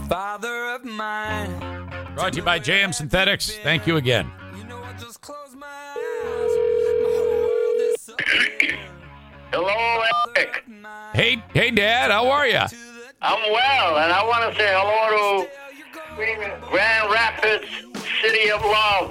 father of mine. Brought to you by JM Synthetics. Thank you again. You know, I just close my eyes. My whole world is so clear. Hello, Eric. Hey, Dad, how are you? I'm well, and I want to say hello to Grand Rapids, City of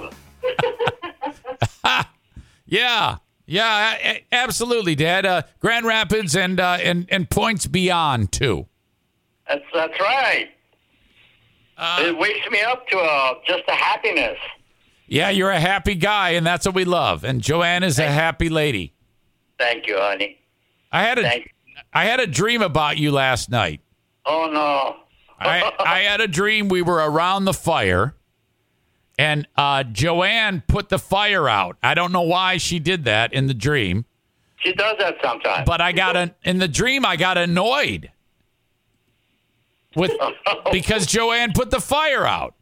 Love. Yeah, absolutely, Dad. Grand Rapids and points beyond too. That's right. It wakes me up to just a happiness. Yeah, you're a happy guy, and that's what we love. And Joanne is a happy lady. Thank you, honey. I had a dream about you last night. Oh, no. I had a dream we were around the fire, and Joanne put the fire out. I don't know why she did that in the dream. She does that sometimes. But in the dream, I got annoyed because Joanne put the fire out.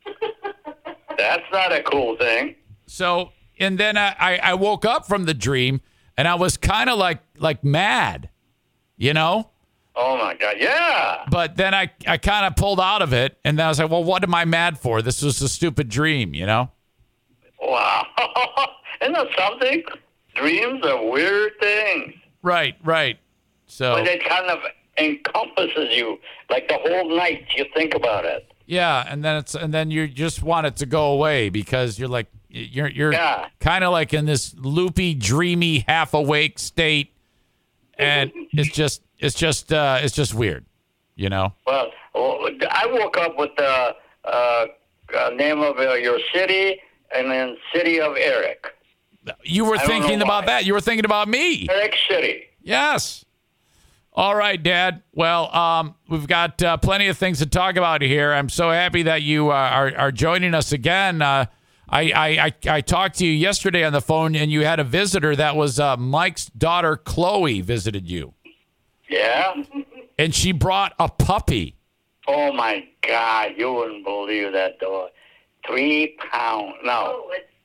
That's not a cool thing. So, and then I woke up from the dream, and I was kind of like mad, you know? Oh, my God. Yeah. But then I kind of pulled out of it, and then I was like, well, what am I mad for? This was a stupid dream, you know? Wow. Isn't that something? Dreams are weird things. Right. So, But it kind of encompasses you, like the whole night you think about it. yeah, and then you just want it to go away because you're like you're kind of like in this loopy, dreamy, half awake state, and it's just weird, you know. Well, I woke up with the name of your city and then City of Eric. You were thinking about that. You were thinking about me. Eric City. Yes. All right, Dad. Well, we've got plenty of things to talk about here. I'm so happy that you are joining us again. I talked to you yesterday on the phone, and you had a visitor. That was Mike's daughter, Chloe, visited you. Yeah? And she brought a puppy. Oh, my God. You wouldn't believe that dog. 3 pounds. No. Oh, it's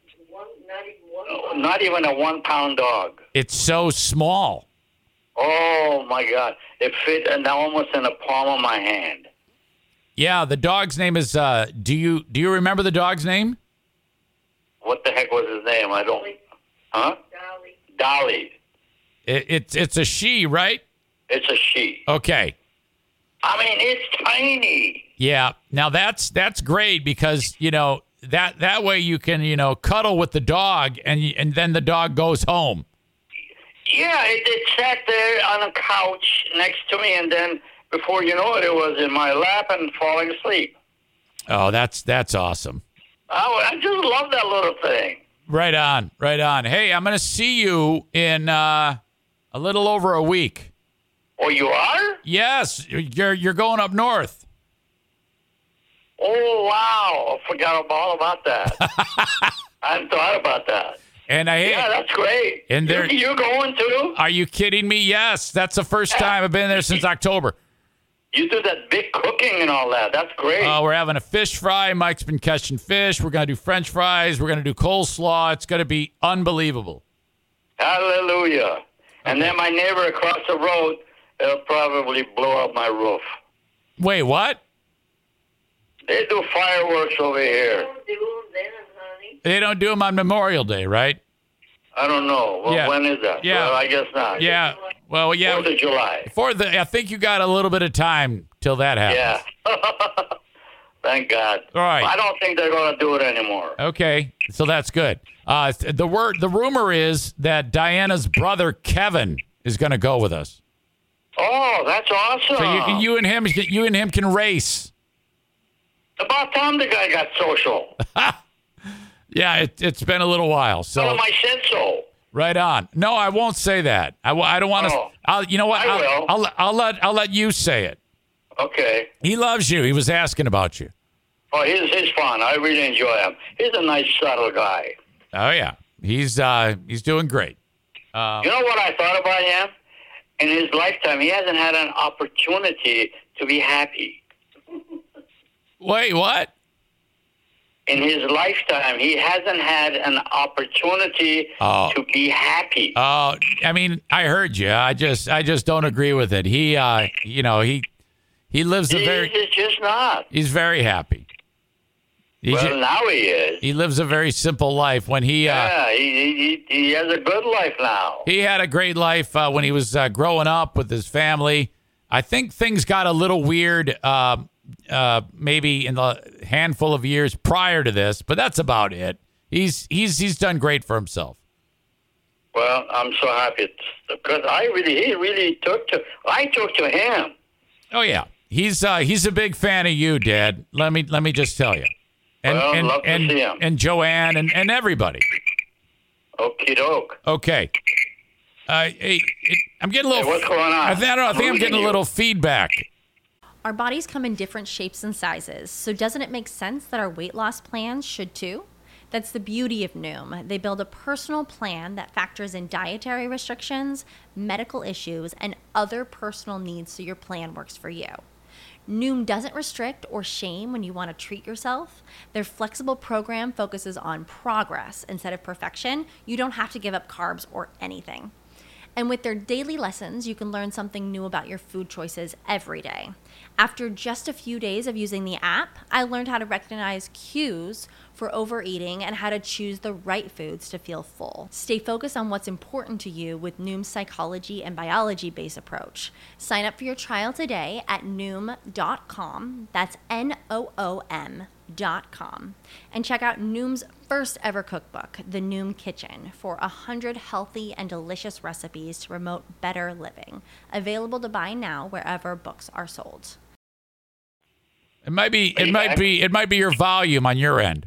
Not even a 1 pound dog. It's so small. Oh, my God. It fit almost in the palm of my hand. Yeah, the dog's name is, do you remember the dog's name? What the heck was his name? I don't. Huh? Dolly. It's a she, right? It's a she. Okay. I mean, it's tiny. Yeah. Now that's great because, you know, that way you can, cuddle with the dog and then the dog goes home. Yeah, it sat there on a couch next to me, and then before you know it, it was in my lap and falling asleep. Oh, that's awesome. Oh, I just love that little thing. Right on. Hey, I'm going to see you in a little over a week. Oh, you are? Yes, you're going up north. Oh, wow. I forgot all about that. I hadn't thought about that. And yeah, that's great. And you're going too? Are you kidding me? Yes, that's the first time I've been there since October. You do that big cooking and all that. That's great. We're having a fish fry. Mike's been catching fish. We're going to do French fries. We're going to do coleslaw. It's going to be unbelievable. Hallelujah. Okay. And then my neighbor across the road, they'll probably blow up my roof. Wait, what? They do fireworks over here. They don't do them on Memorial Day, right? I don't know. Well, when is that? Yeah. Well, I guess not. Yeah. Well, yeah. 4th of July. I think you got a little bit of time till that happens. Yeah. Thank God. All right. I don't think they're going to do it anymore. Okay. So that's good. The rumor is that Diana's brother, Kevin, is going to go with us. Oh, that's awesome. So you and him can race. About time the guy got social. Yeah, it's been a little while. So I said so. Right on. No, I won't say that. I don't want to. You know what? I will. I'll let you say it. Okay. He loves you. He was asking about you. Oh, he's fun. I really enjoy him. He's a nice, subtle guy. Oh yeah, he's doing great. You know what I thought about him? In his lifetime, he hasn't had an opportunity to be happy. Wait, what? In his lifetime, he hasn't had an opportunity to be happy. Oh, I mean, I heard you. I just don't agree with it. He He lives a He's very just not. he's very happy. Well, now he is. He lives a very simple life. When he he has a good life now. he had a great life when he was growing up with his family. I think things got a little weird maybe in the handful of years prior to this, but that's about it. He's done great for himself. Well, I'm so happy because he really took to him. Oh yeah, he's a big fan of you, Dad. Let me just tell you, and Well, love to see him. and Joanne and everybody. Okie doke. Okay. I'm getting a little. Hey, what's going on? I think I'm getting a Losing you. little feedback. Our bodies come in different shapes and sizes, so doesn't it make sense that our weight loss plans should too? That's the beauty of Noom. They build a personal plan that factors in dietary restrictions, medical issues, and other personal needs so your plan works for you. Noom doesn't restrict or shame when you want to treat yourself. Their flexible program focuses on progress instead of perfection. You don't have to give up carbs or anything. And with their daily lessons, you can learn something new about your food choices every day. After just a few days of using the app, I learned how to recognize cues for overeating and how to choose the right foods to feel full. Stay focused on what's important to you with Noom's psychology and biology-based approach. Sign up for your trial today at Noom.com. That's Noom.com. And check out Noom's first ever cookbook, The Noom Kitchen, for 100 healthy and delicious recipes to promote better living. Available to buy now wherever books are sold. It might be your volume on your end.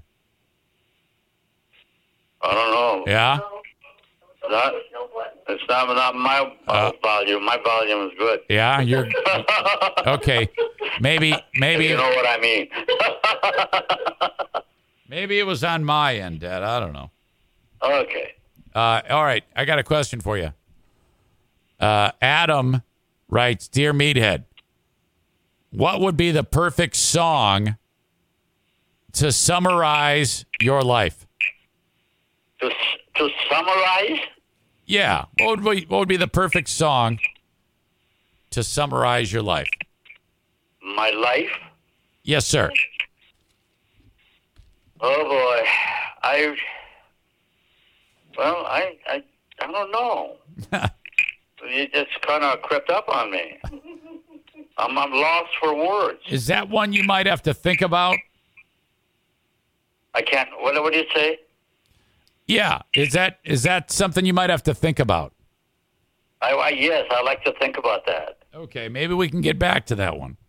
I don't know. Yeah. It's not my volume. My volume is good. Yeah. You're okay. Maybe You know what I mean. maybe it was on my end, Dad. I don't know. Okay. All right. I got a question for you. Adam writes, "Dear Meathead, what would be the perfect song to summarize your life?" To summarize, Yeah. What would be the perfect song to summarize your life? my life. Yes, sir. Oh boy, I don't know. It just kind of crept up on me. I'm lost for words. Is that one you might have to think about? I can't. What do you say? Yeah. Is that something you might have to think about? Yes, I like to think about that. Okay. Maybe we can get back to that one.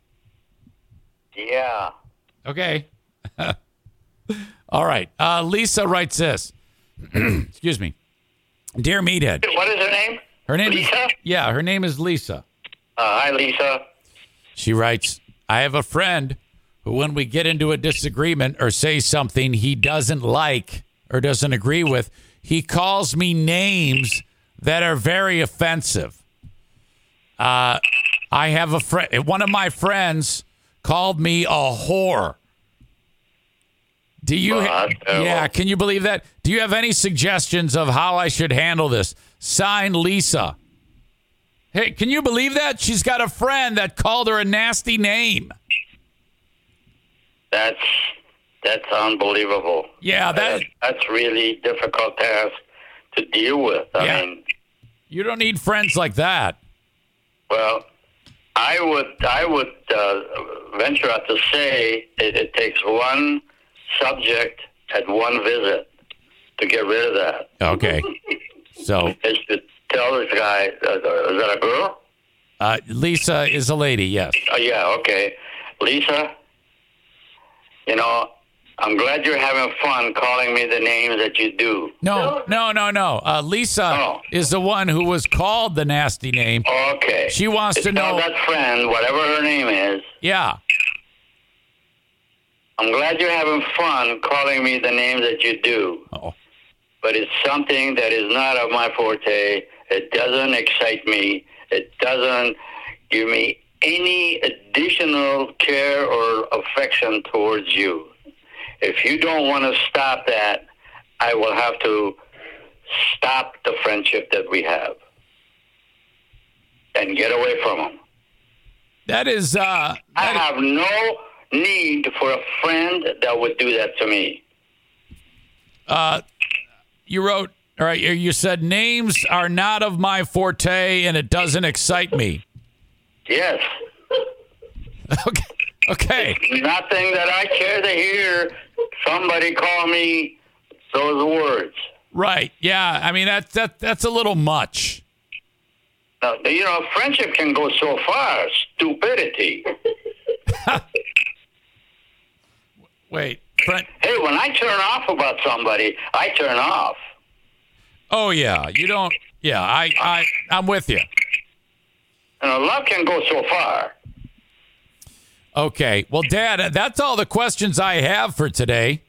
Yeah. Okay. All right. Lisa writes this. Excuse me. Dear Meathead. What is her name? Her name Lisa? Yeah, her name is Lisa. Hi, Lisa. She writes, I have a friend who, when we get into a disagreement or say something he doesn't like or doesn't agree with, he calls me names that are very offensive. I have a friend. One of my friends called me a whore. Do you? Yeah. Can you believe that? Do you have any suggestions of how I should handle this? Signed, Lisa. Hey, can you believe that? She's got a friend that called her a nasty name. That's unbelievable. Yeah, that's really difficult task to deal with. I mean, you don't need friends like that. well, I would venture out to say it takes one subject at one visit to get rid of that. Okay. So Is to tell this guy, is that a girl? Lisa is a lady, yes. Oh, yeah, okay. Lisa, I'm glad you're having fun calling me the names that you do. No. Lisa Oh. is the one who was called the nasty name. Okay. She wants to Tell know. that friend, whatever her name is, Yeah. I'm glad you're having fun calling me the names that you do. Oh. But it's something that is not of my forte. It doesn't excite me. It doesn't give me any additional care or affection towards you. If you don't want to stop that, I will have to stop the friendship that we have and get away from them. That is. I have no need for a friend that would do that to me. You wrote. All right. You said names are not of my forte, and it doesn't excite me. Yes. Okay. Okay. Nothing that I care to hear somebody call me those words. Right. Yeah. I mean, that's a little much. Now, friendship can go so far. Stupidity. Wait. Hey, when I turn off about somebody, I turn off. Oh yeah. You don't. Yeah. I'm with you. Love can go so far. Okay. Well, Dad, that's all the questions I have for today.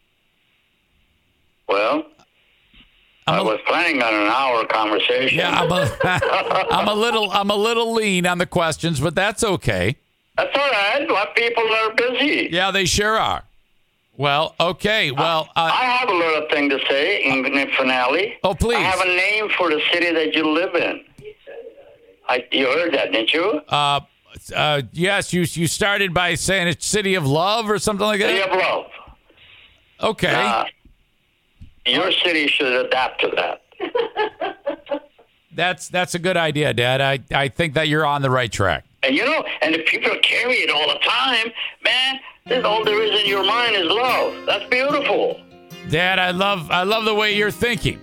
Well, I was planning on an hour conversation. Yeah, I'm a little lean on the questions, but that's okay. That's all right. A lot of people are busy. Yeah, they sure are. Well, okay. Well, I have a little thing to say in the finale. Oh, please. I have a name for the city that you live in. You heard that, didn't you? Yes, you started by saying it's City of Love or something like that? City of Love. Okay. Your city should adapt to that. That's a good idea, Dad. I think that you're on the right track. And and if people carry it all the time, man, all there is in your mind is love. That's beautiful. Dad, I love the way you're thinking.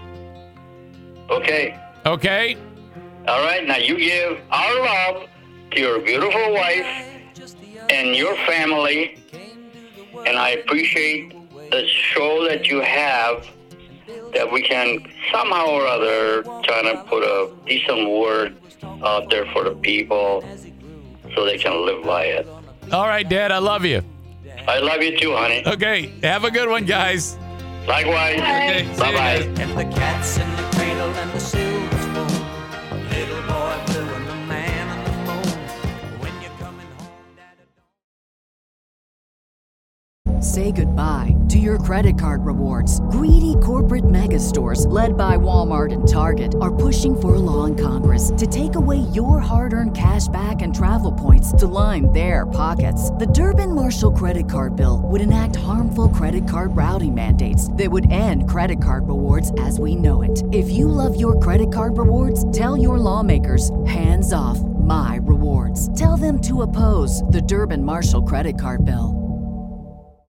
Okay. Okay? All right, now you give our love to your beautiful wife and your family, and I appreciate the show that you have, that we can somehow or other try to put a decent word out there for the people so they can live by it. All right, Dad, I love you. I love you too, honey. Okay, have a good one, guys. Likewise. Okay, see you Bye-bye. guys. And the cat's in the cradle and the silver spoon. Little boy blue and the man on the moon. When you're coming home, Dad. Say goodbye to your credit card rewards. Greedy corporate mega stores, led by Walmart and Target, are pushing for a law in Congress to take away your hard-earned cash back and travel points to line their pockets. The Durbin-Marshall credit card bill would enact harmful credit card routing mandates that would end credit card rewards as we know it. If you love your credit card rewards, tell your lawmakers, hands off my rewards. Tell them to oppose the Durbin-Marshall credit card bill.